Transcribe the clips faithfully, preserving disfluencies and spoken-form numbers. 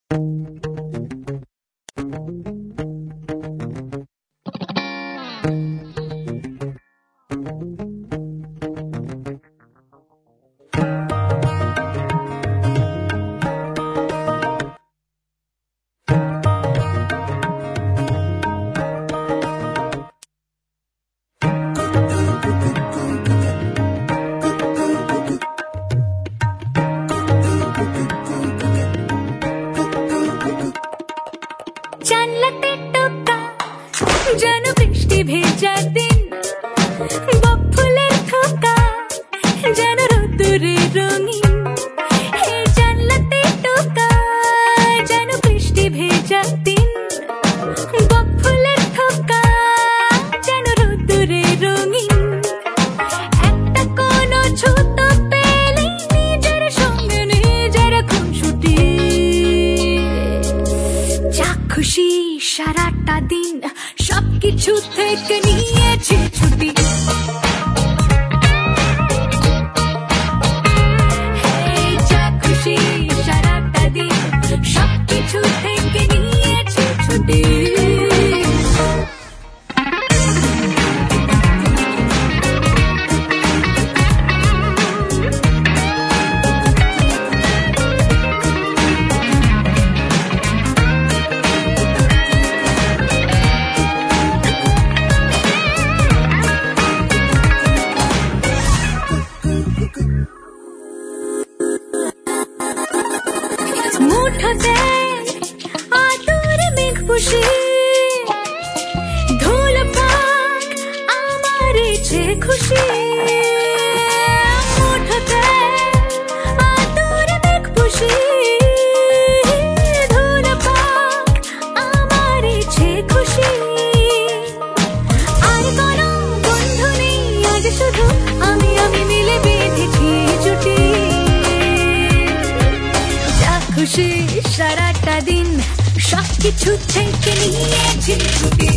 জানলাতে টোকা যেন বৃষ্টি ভেজা দিন, বকফুলের থোকা যেন রোদ্দুরে রঙিন। এই জানলাতে টোকা যেন বৃষ্টি ভেজা দিন, বকফুলের থোকা যেন রোদ্দুরে রঙিন। একটা কোনো ছোট পেলে নিজের সঙ্গে নিজের খুনসুটি, যা খুশি সারাটা দিন সবকিছু থেকে নিয়েছি ছুটি। যা খুশি সারাটা দিন সবকিছু থেকে নিয়েছি ছুটি। মুঠোতে আদর মেঘ পুষি, ধুলো পাক আমার ইচ্ছে খুশি। মুঠোতে আদর মেঘ পুষি, ধুলো পাক আমার ইচ্ছে খুশি। আর কোনো বন্ধু নেই আজ, শুধু আমি আমি মিলে বেঁধেছি জুটি। খুশি সারাটা দিন সবকিছু থেকে নিয়েছি ছুটি।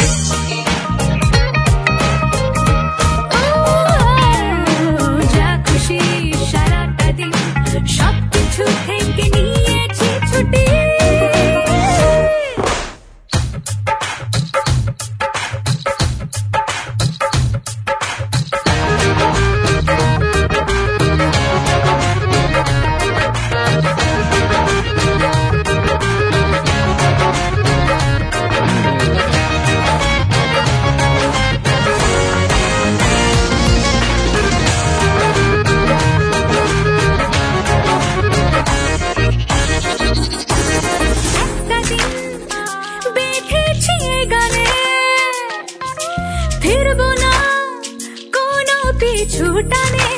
যা খুশি সারাটা দিন সবকিছু থেকে নিয়েছি ছুটি। ফিরবো না কোনো পিছু টানে,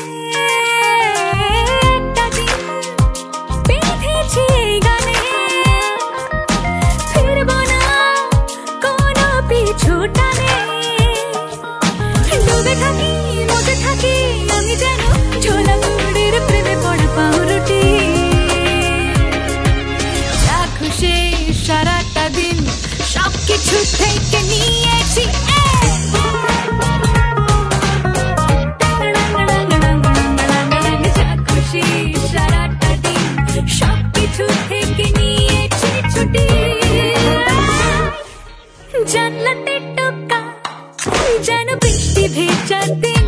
একটা দিন বেঁধেছি এই গানে। ফিরবো না কোনো পিছু টানে, ডুবে থাকি মজে থাকি আমি যেন ঝোলা গুড়ের প্রেমে পড়া পাউরুটি। যা খুশি সারাটা দিন সবকিছু থেকে নিয়েছি। সবকিছু থেকে নিয়েছি ছুটি। জানলাতে টোকা যেন বৃষ্টি ভেজা দিন,